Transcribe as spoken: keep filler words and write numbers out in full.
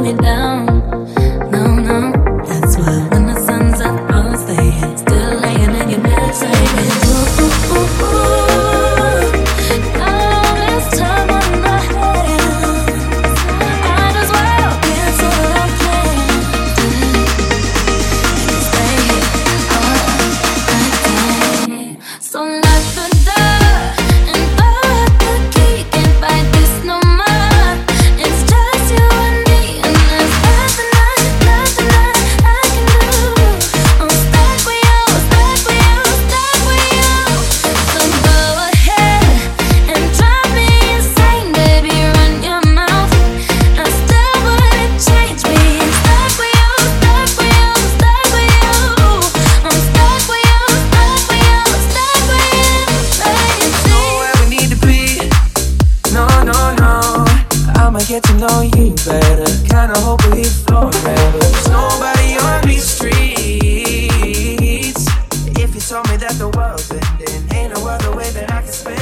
me down. No, no, that's why when the sun's up, I'll stay still laying in your bed saying, ooh, ooh, ooh, ooh. All this time on my hands, might as well cancel our plans and stay here all night. So lock the door and throw out the key. Can't fight this no more. It's just you and me, and there's nothing I, nothing I, I can do. I'm stuck with you, stuck with you, stuck with you. So go ahead and drive me insane, baby. Run your mouth. I still wouldn't change me. Stuck with you, stuck with you, stuck with you. I'm stuck with you, stuck with you, stuck with you. Know where we need to be. No, no, no. I'ma get to know you better. Kinda hope we flow forever. There's nobody on these streets. If you told me that the world's ending, ain't no other way that I can spend